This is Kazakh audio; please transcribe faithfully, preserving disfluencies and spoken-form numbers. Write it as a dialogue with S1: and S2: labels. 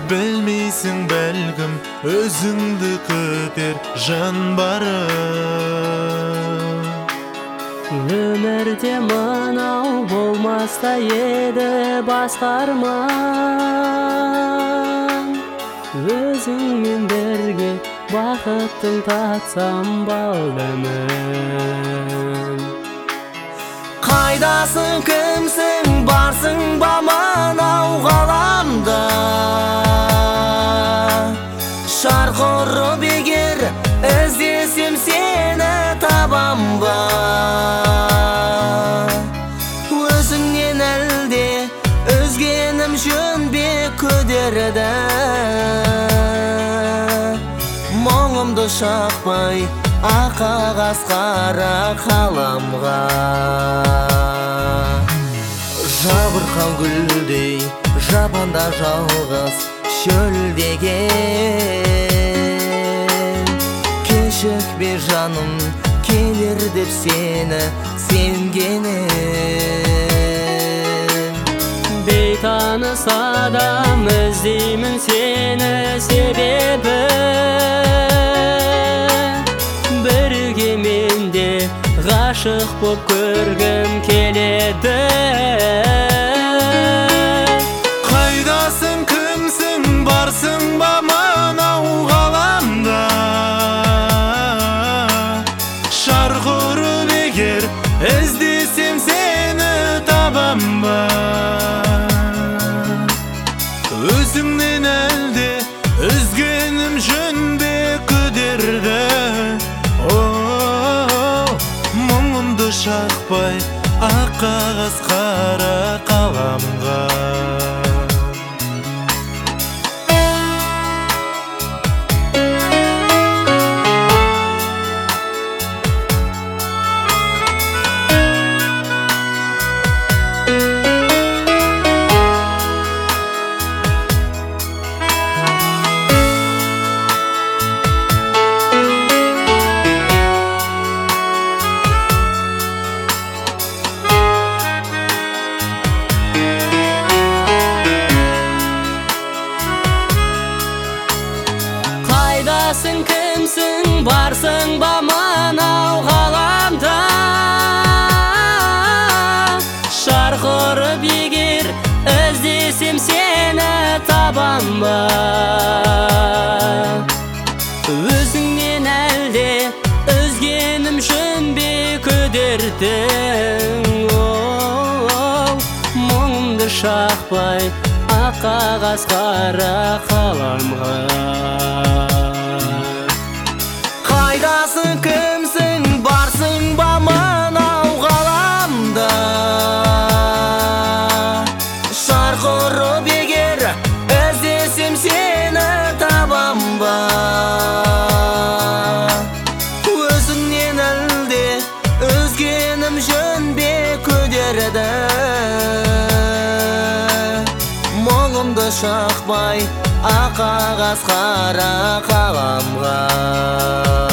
S1: Білмейсің бәлкім өзіңді күтер жан барын.
S2: Өмірде мынау болмаста еді басқа арман. Өзіңмен бірге бақыттың татсам балдымын.
S3: Қайдасың, кімсің, барсың ба мынау ғаламда? Шарқ ұрып егер іздесем сені табам ба? Өзіңнен әлде өзгенім жөн бе көдерді? Мұңымды шақпай ақ қағаз қара қаламға. Жабырқау гүлдей жабанда жалғыз шөлдеген. Кешікпе жаным, келер деп сені сенгенім.
S2: Бейтаныс адам іздеймін сені себебі. Бірге менде ғашық боп көргім келеді.
S1: Қайдасың, кімсің, барсың ба мынау ғаламда? Шарқ ұрып егер іздесем сені табам ба? Өзіңнен әлде өзгенім жөн бе көдерді? Мұңымды шақпай ақ қағаз қара қаламға.
S2: Қайдасың, кімсің, барсың ба мынау ғаламда? Шарқ ұрып егер іздесем сені табам ба? Өзіңнен әлде өзгенім жөн бе көдердің? Мұңымды шақпай ақ қағаз қара қаламға.
S3: Қайдасың, кімсің, барсың ба мынау ғаламда? Шарқ ұрып егер іздесем сені табам ба? Өзіңнен әлде өзгенім жөн бе көдерді? Мұңымды шақпай ақ қағаз қара қаламға.